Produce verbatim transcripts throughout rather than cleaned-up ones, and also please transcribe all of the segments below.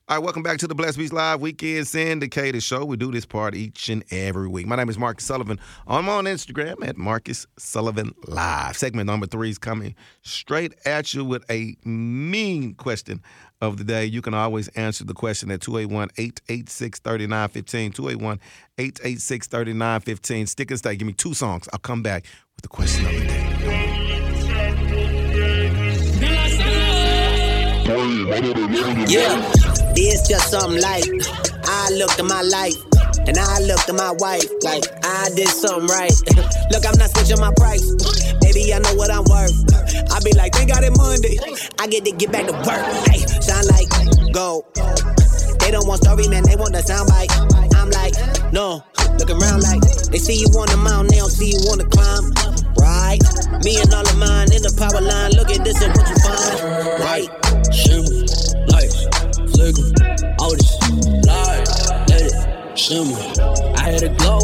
All right, welcome back to the Blessed Beats Live Weekend Syndicated Show. We do this part each and every week. My name is Marcus Sullivan. I'm on Instagram at Marcus Sullivan Live. Segment number three is coming straight at you with a mean question of the day. You can always answer the question at two eight one, eight eight six, three nine one five, two eight one, eight eight six, three nine one five. Stick and stay. Give me two songs. I'll come back with the question of the day. Yeah, it's just something like I looked at my life and I looked at my wife like I did something right. Look, I'm not switching my price. Baby, I know what I'm worth. I be like, thank God it's Monday. I get to get back to work. Hey, shine like gold. They don't want story, man. They want the soundbite. I'm like, no. Look around like they see you on the mountain, they don't see you on the climb. Right? Me and all of mine in the power line. Look at this and what you find. Right? Shimmer, light, flicker, all this, light, let it shimmer. I had to glow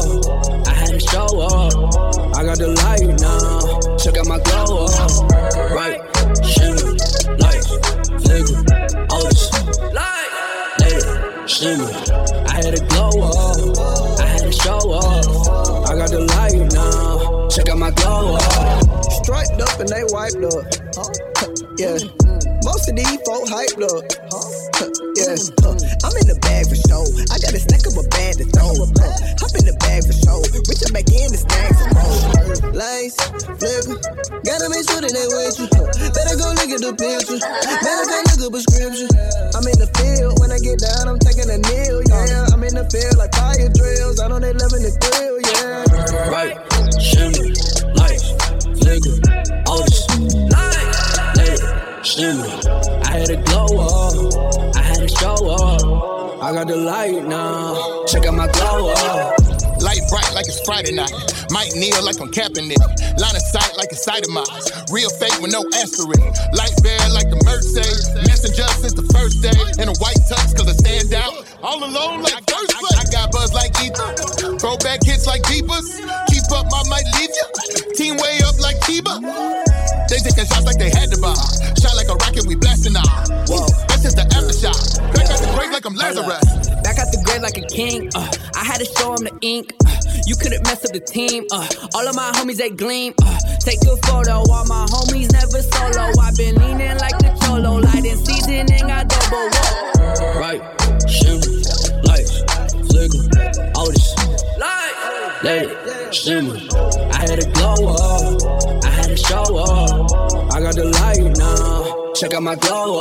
up, I had to show up. I got the light now, check out my glow up. Right? Shimmer, light, flicker, all this, light, let it shimmer. I had to glow up, I had to show up. I got the light now, check out my glow up. Striped up and they wiped up, huh? Yeah. Most of these folk hyped up, huh? Yeah. Huh. I'm in the bag for show. I got a snack of a bag to throw. Huh. Hop in the bag for show. Reach up back in the stacks and roll. Lights, flicker. Gotta make sure that they with you. Better go look at the picture. Better go look at prescription. I'm in the field. When I get down, I'm taking a kneel. Yeah. I'm in the field like fire drills. I know they loving the thrill. Yeah. Right. Shimmer. Lights. Flicker. All this. Light. Let it shimmer. I had to glow up. I had to show up. I got the light now. Check out my glow up. Light bright like it's Friday night. Might kneel like I'm capping it. Line of sight like a sight of mine. Real fake with no asterisk. Light bare like the Mercedes. Messenger since the first day. In a white tux cause I stand out. All alone like first place. I got buzz like ether. Throwback hits like beepers. Keep up, I might leave ya. Team way up like Tiba. They taking shots like they had to buy. Shot like a rocket, we blasting out. Whoa, that's just the aftershock. Back out the grave like I'm Lazarus. Back out the grave like a king. Uh, I had to show him the ink. Uh, you couldn't mess up the team. Uh, all of my homies, they gleam. Uh, take a photo. All my homies never solo. I've been leaning like the cholo. Light in season and got double whoa. Right, shimmer, light, flicker, all this. Light, let it shimmer. I had to glow up. I had to show up. I got the light now. Check out my glow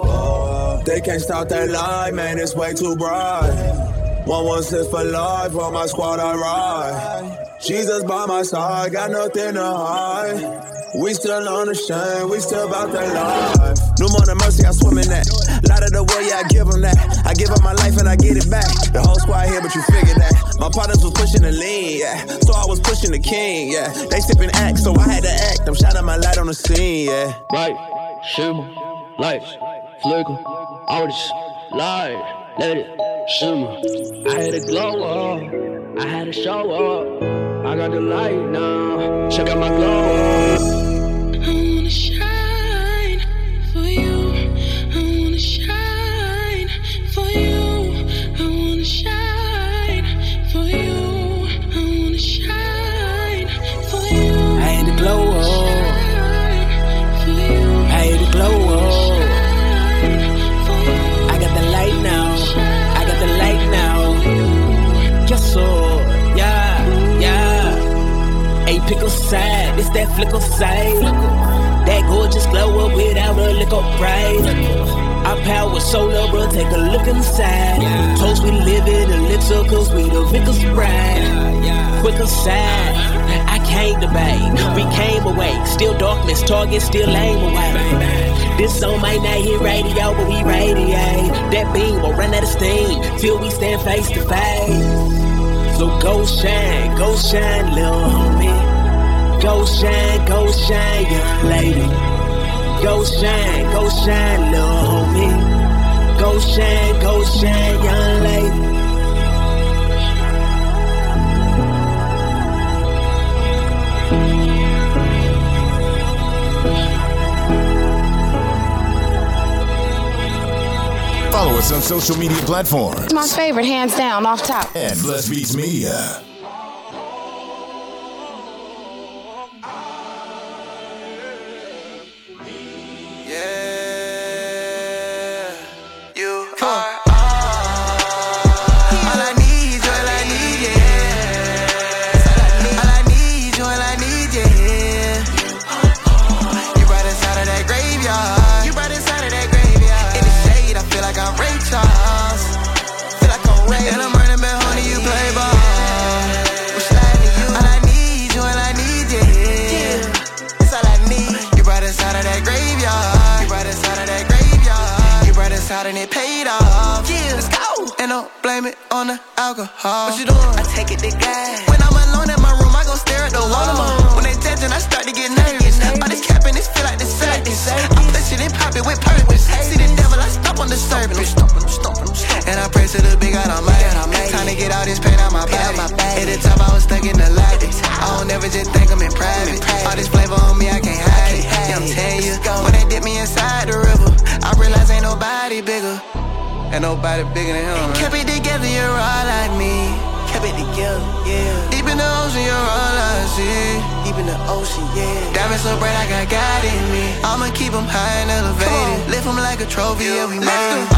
up. They can't stop that light, man, it's way too bright. One one six for life, on my squad I ride. Jesus by my side, got nothing to hide. We still on the shame, we still about that life. No more than mercy, I swim in that. Light of the world, yeah, I give them that. I give up my life and I get it back. The whole squad here, but you figured that. My partners was pushing the lean, yeah. So I was pushing the king, yeah. They sipping act, so I had to act. I'm shining my light on the scene, yeah. Right, shimmer, lights, flicker, all this, light, let it shimmer. I had to glow up, I had to show up. I got the light now, check out my glow up. I wanna shine for you. I wanna shine for you. I wanna shine for you. I wanna shine for you. I had to glow up. I had to glow up. I got the light now. I got the light now. Yes, sir. Yeah, yeah. Hey, pick a side. It's that flicker side. That gorgeous glow up without a lick of pride. Our power solar, bro, take a look inside. Yeah. Toast we live in elixir, cause we the Vickers bride. Yeah, yeah. Quicker side, I can't debate. No. We came away, still darkness, target still aim away. Bang, bang. This song might not hit radio, but we radiate. That beam will run out of steam, till we stand face to face. So go shine, go shine, little homie. Go shine, go shine, young lady. Go shine, go shine, little homie. Go shine, go shine, young lady. Follow us on social media platforms. It's my favorite, hands down, off top. At Blessed Beats Media. And it paid off. Yeah, let's go. And don't blame it on the alcohol. What you doing? I take it to God. When I'm alone in my room, I go stare at the wall. When they judging, I start to get nervous. All this capping, this feel like the circus. I push it and pop it with purpose. See the devil, I stop on the surface. And I pray to the big God Almighty. It's time to get all this pain out my body. At the top, I was stuck in the light. I don't never just think I'm in private. All this flavor on me, I can't hide it. Yeah, I'm telling you, when they dip me inside the river, I realize ain't nobody bigger. Ain't nobody bigger than him, man. Kept it together, you're all like me. Kept it together, yeah. Deep in the ocean, you're all I see. Deep in the ocean, yeah. Diamonds so bright, I got God in me. I'ma keep them high and elevated. Lift them like a trophy, yeah, we made it.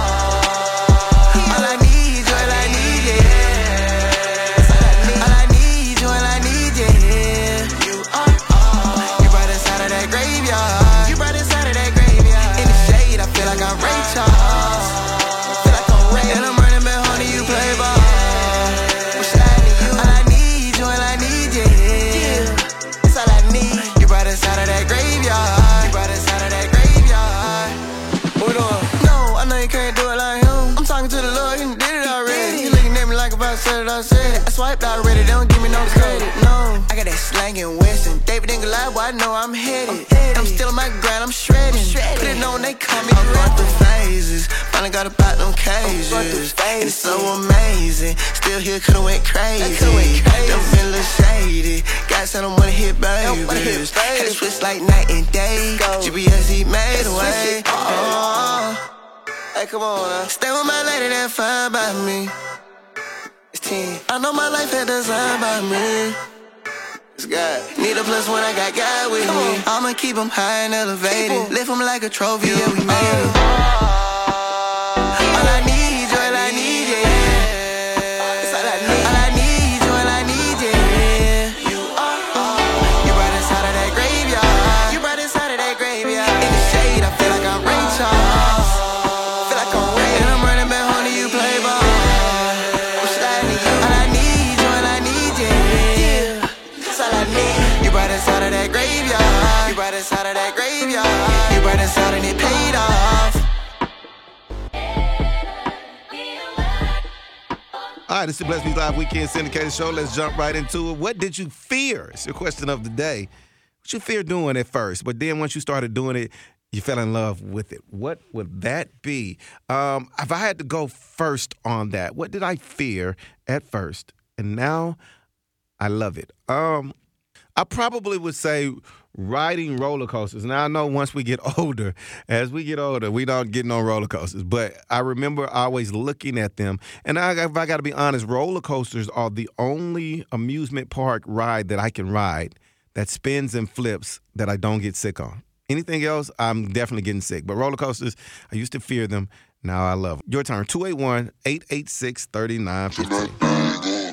All I need, you, all I need, yeah. All I need, you, all I need, yeah. You are all. You brought us out of that graveyard. You brought us out of that graveyard. In the shade, I feel like I'm Ray Charles. Feel like I'm Ray. And I'm running back home to you, play ball. What's happening to you? All I need, you, all I need, yeah. That's all I need. You brought us out of that graveyard. You brought us out of that graveyard. What we doing? No, I know you can't do it like him. I'm talking to the Lord, he did it already. You looking at me like if I said it, I said it. I swiped already, they don't give me no credit. No, I got that slang in Weston. David and Goliath, well, I know I'm headed. I'm still on my grind, I'm shredding. Put it on, they call me. I'm going through phases. Finally got about them cages. And it's so amazing. Still here, could've went crazy. Them been a little shady. God said I don't wanna hit babies. Had to switch like night and day. G P S, he made a way. Oh. Hey, come on now. Stay with my lady that fine by me. It's ten. I know my life had designed by me. It's God. Need a plus one, I got God with me. I'ma keep them high and elevated. Lift them like a trophy, yeah, we made it. All I need, you, all I need, yeah. That's all I need. All I need, you, all I need, yeah. You are all. You brought us out of that graveyard. You brought us out of that graveyard. In the shade, I feel like I'm Ray Charles. Out of that graveyard, you brought us out of that graveyard. You brought us out and it paid off. All right, this is the Blessed Beats Live Weekend Syndicated Show. Let's jump right into it. What did you fear? It's your question of the day. What you fear doing at first, but then once you started doing it, you fell in love with it. What would that be? Um, if I had to go first on that, what did I fear at first? And now I love it. Um... I probably would say riding roller coasters. Now, I know once we get older, as we get older, we don't get on roller coasters. But I remember always looking at them. And I, if I got to be honest, roller coasters are the only amusement park ride that I can ride that spins and flips that I don't get sick on. Anything else, I'm definitely getting sick. But roller coasters, I used to fear them. Now I love them. Your turn, two eight one, eight eight six, three nine one five.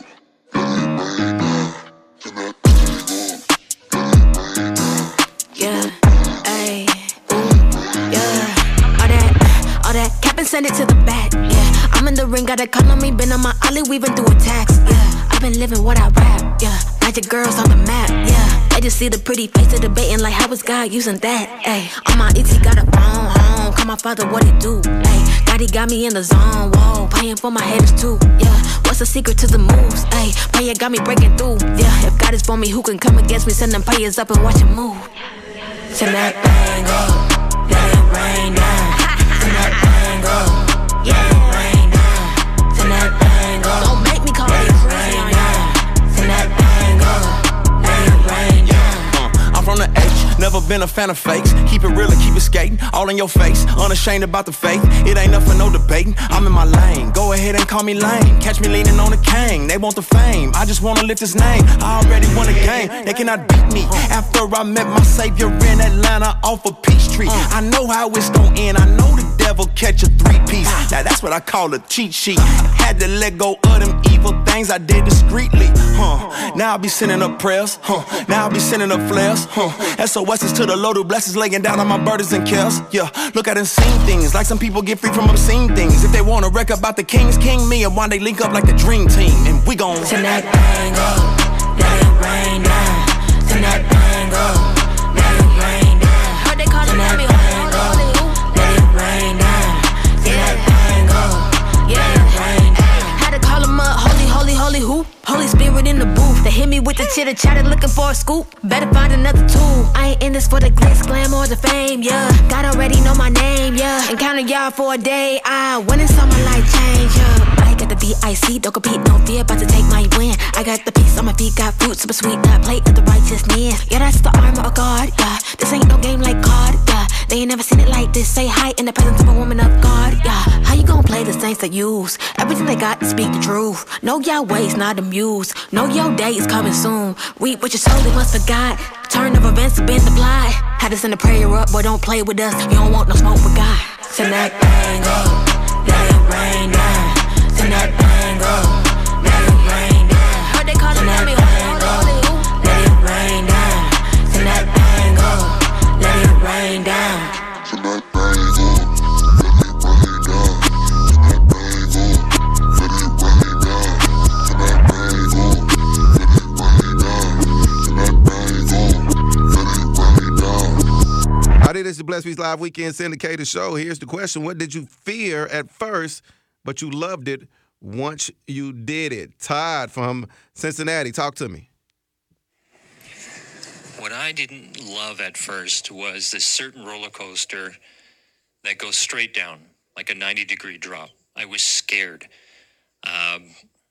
Yeah, ayy, ooh, yeah. All that, all that, cap and send it to the back. Yeah, I'm in the ring, got economy, been on my ollie, weaving through attacks. Yeah, I've been living what I rap. Yeah, magic girls on the map. Yeah, they just see the pretty face of debating like how was God using that? Ayy, on my E T got a phone home, call my father what it do. Ayy, Daddy got me in the zone, whoa, paying for my haters too. Yeah, what's the secret to the moves? Ayy, prayer got me breaking through. Yeah, if God is for me, who can come against me? Send them prayers up and watch him move. Send that thing up, let it rain down. Send that thing up, yeah, it rain down. Send that thing up, don't make me call it rain down. Send that thing up, let it rain down. Uh, I'm from the H, never been a fan of fakes. Keep it real and keep it skating. All in your face, unashamed about the faith. It ain't nothing, no debating. I'm in my lane. Go ahead and call me lame. Catch me leaning on the cane. They want the fame. I just wanna lift his name. I already won the game. They cannot beat me. After I met my savior in Atlanta off of Peachtree. I know how it's gon' end. I know the devil catch a three-piece. Now that's what I call a cheat sheet. Had to let go of them evil things I did discreetly. Huh. Now I be sending up prayers. Huh. Now I be sending up flares. Huh. S O S's to the Lord who blesses, laying down on my burdens and cares. Yeah, look, I done seen things. Like some people get free from obscene things. If they want to wreck about the kings, king me, and one day link up like the dream team. And we gon' tonight bang up, let it rain down. Tonight bang up, let it rain down. Heard they callin' me home, let it rain down. Tonight bang up, yeah, it rain down. Had to call him up, holy, holy, holy who? Holy Spirit in the booth. They hit me with the chitter chatter, looking for a scoop. Better find another tool. I ain't in this for the glitz, glam, or the fame, yeah. God already know my name, yeah. Encounter y'all for a day, I went and saw my life change, yeah. I got the V I C, don't compete, no fear, about to take my win. I got the peace on my feet, got fruit, super sweet, that plate of the righteousness. Yeah, that's the armor of God, yeah. This ain't no game like card, yeah. They ain't never seen it like this. Say hi in the presence of a woman of God, yeah. How you gon' play the saints they use? Everything they got to speak the truth. Know your ways, not amuse. Know your day is coming soon. Reap what you sow, they must have got. Turn of events have been applied. Had to send a prayer up, boy, don't play with us. You don't want no smoke with God. Tonight bang up, let it rain down. Tonight bang up, let it rain down. Heard they callin' me home, let it rain down. Tonight bang up, let it rain down. Tonight bang up, let it rain down. Howdy, this is the Blessed Beats Live Weekend Syndicated Show. Here's the question. What did you fear at first, but you loved it once you did it? Todd from Cincinnati, talk to me. What I didn't love at first was this certain roller coaster that goes straight down, like a ninety-degree drop. I was scared. Um,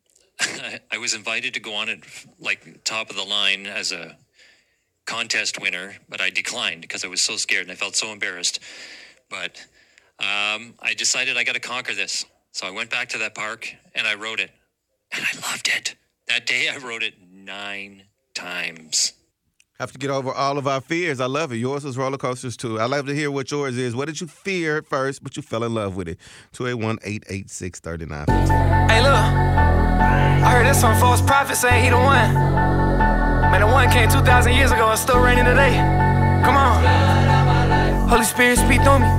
I was invited to go on it, like, top of the line as a contest winner, but I declined because I was so scared and I felt so embarrassed. But um, I decided I got to conquer this. So I went back to that park and I rode it. And I loved it. That day I rode it nine times. Have to get over all of our fears. I love it. Yours was roller coasters, too. I love to hear what yours is. What did you fear at first, but you fell in love with it? two eight one, eight eight six, three nine. Hey, look. I heard this on false prophet saying he the one. Man, the one came two thousand years ago and still raining today. Come on. Holy Spirit, speak through me.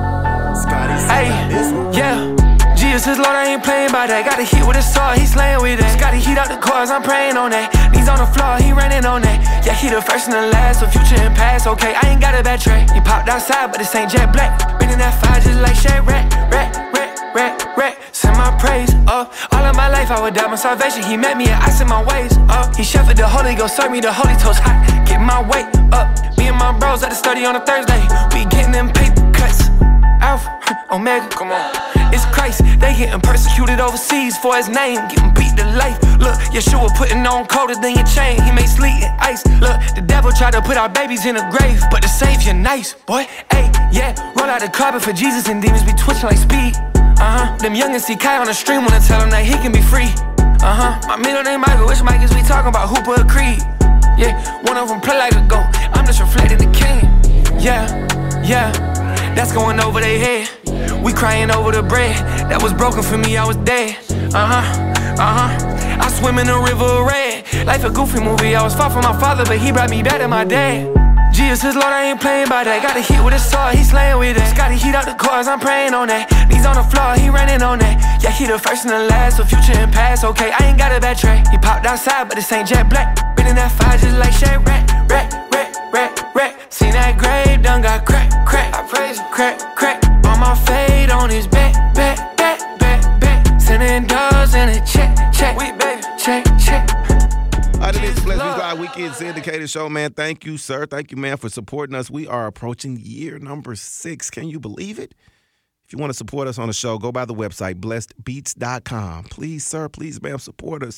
Hey, yeah. Jesus is Lord, I ain't playing by that. Got a hit with a sword, he slaying with it. Got to heat up the cars, I'm praying on that. Knees on the floor, he running on that. Yeah, he the first and the last, so future and past. Okay, I ain't got a bad tray. He popped outside, but this ain't jet black. Been in that fire just like Shaq, rat, rat, rat, rat, rat. Send my praise up. All of my life I would die my salvation. He met me and I sent my ways up. He shepherded the Holy Ghost, served me the Holy Toast hot. Get my weight up. Me and my bros at the study on a Thursday. We getting them paper cuts. Alpha, Omega, come on. It's Christ, they getting persecuted overseas for his name, getting beat to life. Look, Yeshua putting on colder than your chain. He made sleet and ice. Look, the devil tried to put our babies in a grave, but the Savior nice, boy. Hey, yeah, roll out the carpet for Jesus and demons be twitching like speed. Uh-huh, them youngins see Kai on the stream wanna tell him that he can be free. Uh-huh, my middle name Michael, which Mike is we talking about? Hooper or Creed? Yeah, one of them play like a goat, I'm just reflecting the king. Yeah, yeah, that's going over their head. We crying over the bread that was broken for me, I was dead. Uh-huh, uh-huh, I swim in a river of red. Life a goofy movie, I was far from my father, but he brought me back to my dad. Jesus is Lord, I ain't playing by that. Got a hit with a sword, he slaying with it. Got to heat up the cars, I'm praying on that. Knees on the floor, he running on that. Yeah, he the first and the last, so future and past. Okay, I ain't got a bad tray. He popped outside, but this ain't jet black. Been in that fire just like Shaq, rat, rat, rat, rat, rat. Seen that grave, done got crack, crack. I praise him, crack, crack. On my fade on his back, back, back, back, back. Sending doors in a check, check. We baby, check, check. All right, this is Blessed Beats Live Weekend Syndicated Show, man. Thank you, sir. Thank you, man, for supporting us. We are approaching year number six. Can you believe it? If you want to support us on the show, go by the website, blessed beats dot com. Please, sir, please, ma'am, support us.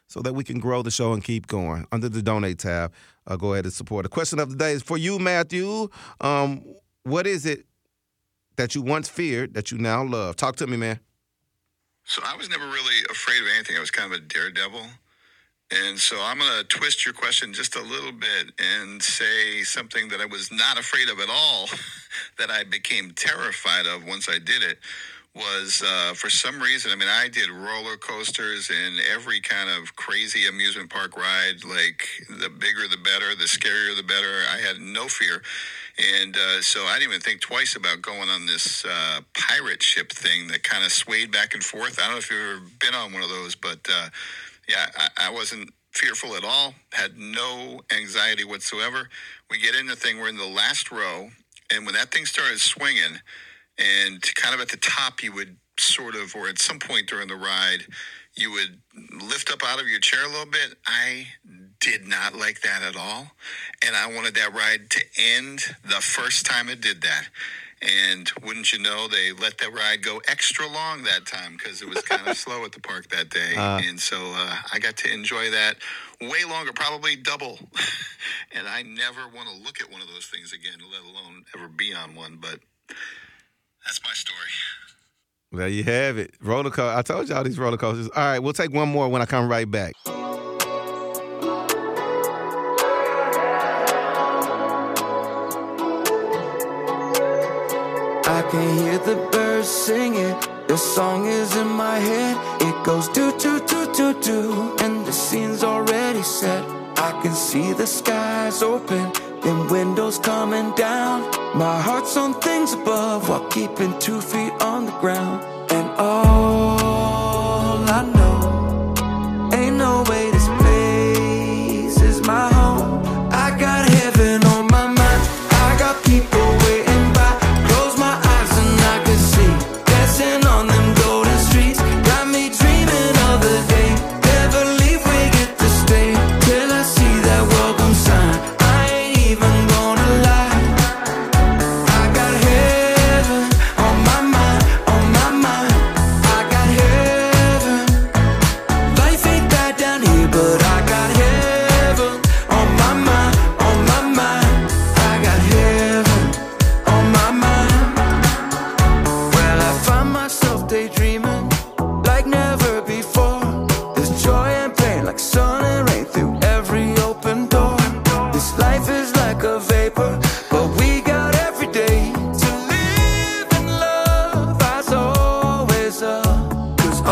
so that we can grow the show and keep going. Under the donate tab, uh, go ahead and support. The question of the day is for you, Matthew. Um, what is it that you once feared that you now love? Talk to me, man. So I was never really afraid of anything. I was kind of a daredevil. And so I'm going to twist your question just a little bit and say something that I was not afraid of at all, that I became terrified of once I did it, was uh, for some reason, I mean, I did roller coasters and every kind of crazy amusement park ride, like the bigger the better, the scarier the better. I had no fear. And uh, so I didn't even think twice about going on this uh, pirate ship thing that kind of swayed back and forth. I don't know if you've ever been on one of those, but uh, yeah, I, I wasn't fearful at all, had no anxiety whatsoever. We get in the thing, we're in the last row, and when that thing started swinging, and kind of at the top, you would sort of, or at some point during the ride, you would lift up out of your chair a little bit. I did not like that at all. And I wanted that ride to end the first time it did that. And wouldn't you know, they let that ride go extra long that time because it was kind of slow at the park that day. Uh, and so uh, I got to enjoy that way longer, probably double. And I never want to look at one of those things again, let alone ever be on one. But that's my story. There you have it. Roller coaster. I told y'all these roller coasters. All right, we'll take one more when I come right back. I can hear the birds singing. The song is in my head. It goes do do do do do, and the scene's already set. I can see the skies open, then windows coming down. My heart's on things above while keeping two feet on the ground. And all I know, ain't no way this place is my home. I got heaven on my mind. I got people waiting by. Close my eyes and I can see, dancing on them golden streets. Got me dreaming of the day. Never leave, we get to stay till I see that welcome sign. I ain't even gonna lie. I got heaven on my mind, on my mind. I got heaven. Life ain't bad down here, but I got heaven on my mind, on my mind. I got heaven on my mind. Well, I find myself daydreaming like never before. There's joy and pain like sun and rain through every open door. This life is like a vapor, but we got every day to live and love as always up. Cause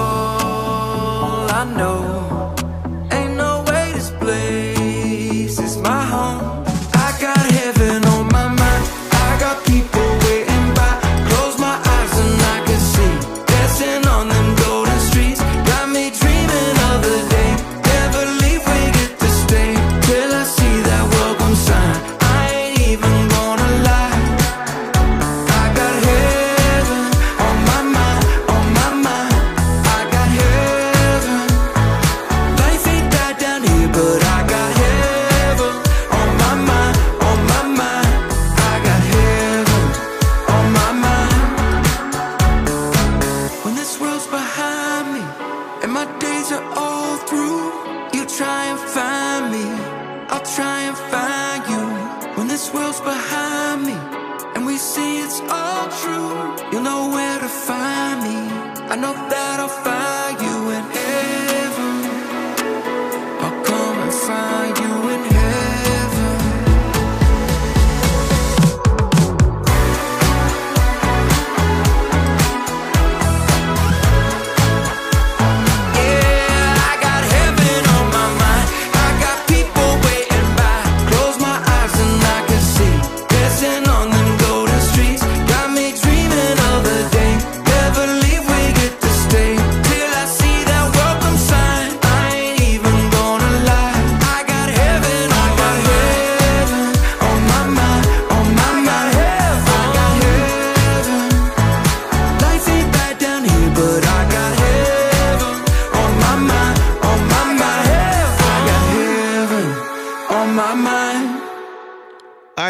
all I know, ain't no way this place is my home. I got heaven on my mind. I got people waiting by. Close my eyes and I can see, dancing on them golden streets. Got me dreaming of the day. Never leave, we get to stay till I see that welcome sign. I ain't even gonna lie. I got heaven on my mind, on my mind. I got heaven. Life ain't bad down here, but I got heaven on my mind, on my mind. I got heaven on my mind. When this world's behind me and my days are all through, you try and find me, I'll try and find you. When this world's behind me and we see it's all true, you'll know where to find me. I know that I'll find you in heaven. I'll come and find you in heaven. Yeah, I got heaven on my mind. I got people waiting by. Close my eyes and I can see, dancing on them golden streets. Got me dreaming of the day. Never leave, we get to stay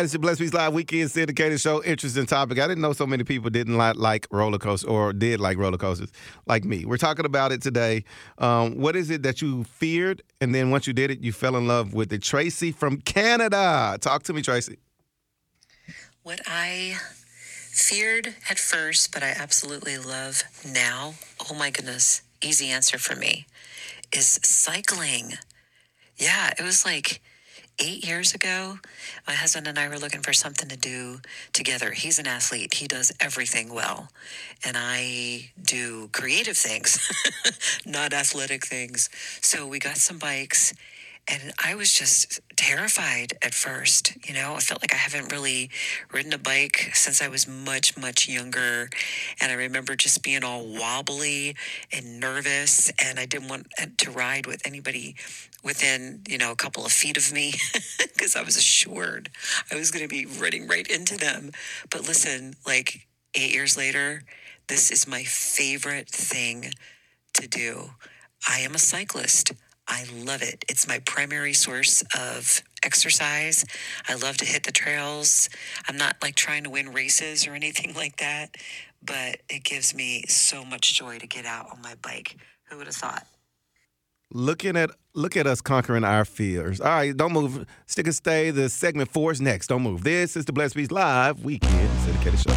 right, it's the Blessed Beats Live Weekend Syndicated Show. Interesting topic. I didn't know so many people didn't like, like roller coasters or did like roller coasters like me. We're talking about it today. Um, what is it that you feared, and then once you did it, you fell in love with it? Tracy from Canada. Talk to me, Tracy. What I feared at first, but I absolutely love now, oh my goodness, easy answer for me, is cycling. Yeah, it was like eight years ago, my husband and I were looking for something to do together. He's an athlete. He does everything well. And I do creative things, not athletic things. So we got some bikes, and I was just terrified at first. You know, I felt like I haven't really ridden a bike since I was much, much younger. And I remember just being all wobbly and nervous, and I didn't want to ride with anybody within, you know, a couple of feet of me because I was assured I was going to be running right into them. But listen, like eight years later, this is my favorite thing to do. I am a cyclist. I love it. It's my primary source of exercise. I love to hit the trails. I'm not like trying to win races or anything like that, but it gives me so much joy to get out on my bike. Who would have thought? Looking at look at us conquering our fears. All right, don't move. Stick and stay. The segment four is next. Don't move. This is the Blessed Beats Live Weekend Syndicated Show.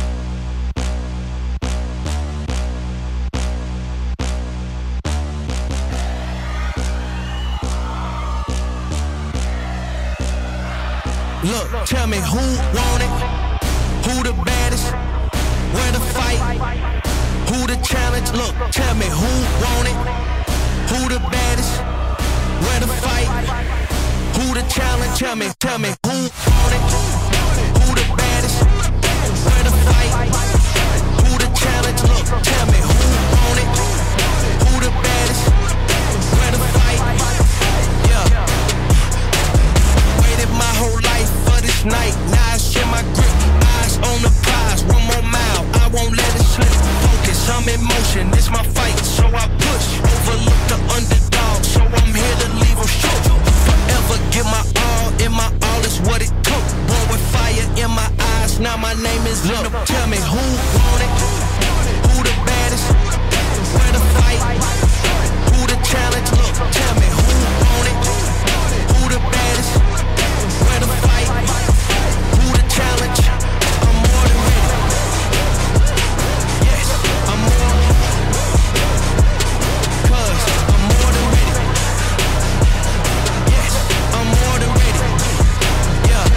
Look, tell me who want it, who the baddest, where to fight, who the challenge. Look, tell me who want it, who the baddest, where to fight, who the challenge. Tell me, tell me who want it, who the baddest, where to fight, who the challenge. Look, tell me who want it, who the baddest, where to fight. Yeah, waited my whole life for this night. Now I share my grip, eyes on the prize. One more mile, I won't let it slip. Focus, I'm in motion, it's my fight, so I push. Overlook the underdog, so I'm here to leave them shook. Forever give my all, in my all is what it took. Born with fire in my eyes, now my name is Look. Tell me who want it, who the baddest, where to fight, who the challenge. Look, tell me who want it, who the baddest, where to fight, who the challenge. I'm more than ready. Yes, I'm more. Cause I'm more than ready. Yes, I'm more than ready. Yeah.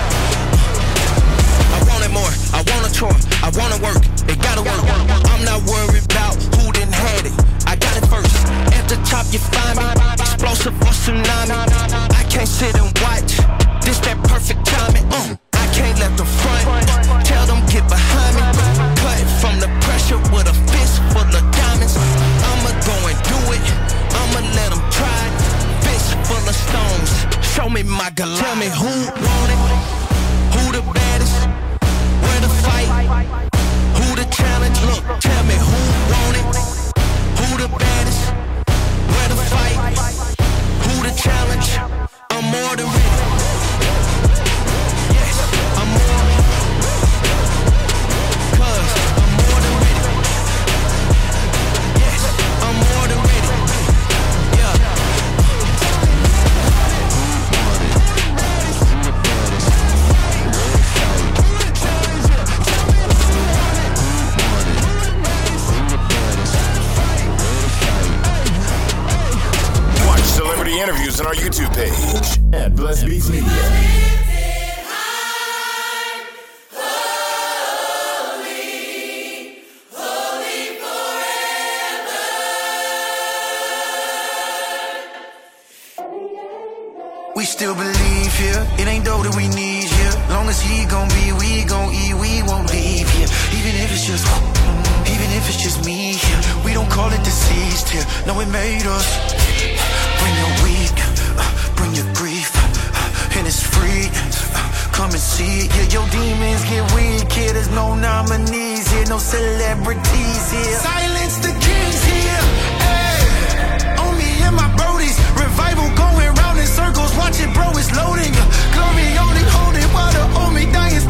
I wanted more, I want a chore, I wanna work, it gotta work. I'm not worried about who didn't had it, I got it first. At the top you find me, explosive or tsunami. I can't sit and watch, this that perfect timing. uh, I can't let the front tell them get behind me. Cut from the pressure with a fist full of diamonds. I'ma go and do it, I'ma let them try it. Fist full of stones, show me my Goliath. Tell me who want it, who the baddest, where to fight, who the challenge. Look, tell me who want it, who the baddest, where to fight, who the challenge. I'm more than ready. Yes, I'm more. Cause I'm more than ready. Yes, I'm more than ready. Yeah. Watch celebrity interviews on our YouTube page at Blessed Beats Media. We still believe here. It ain't dough that we need here. Long as he gon' be, we gon' eat, we won't leave here. Even if it's just, even if it's just me here. We don't call it deceased here. No, it made us. Bring your weak, uh, bring your grief, uh, and it's free. Uh, come and see it. Yeah, your demons get weak here. There's no nominees here, no celebrities here. Silence the kings here. Hey, on me and my brodies. Revival going round in circles. Watch it, bro, it's loading. Glory only holding while the old me dying.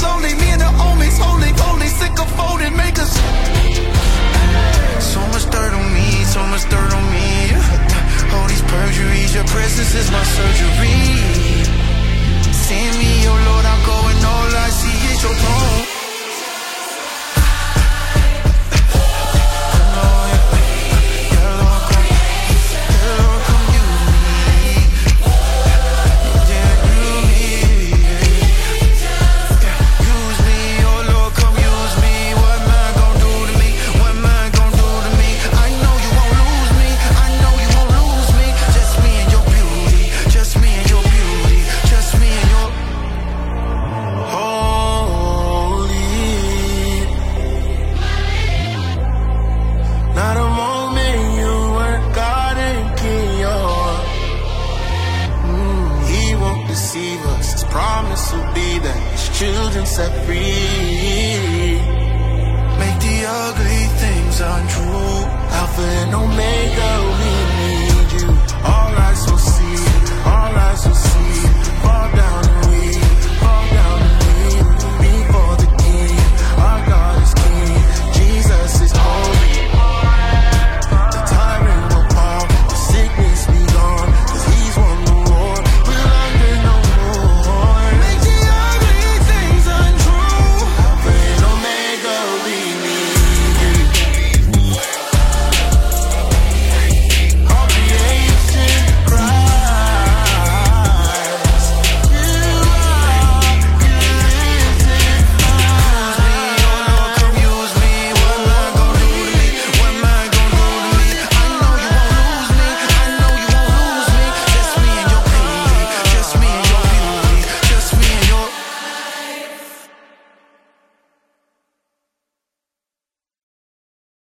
children set free. Make the ugly things untrue.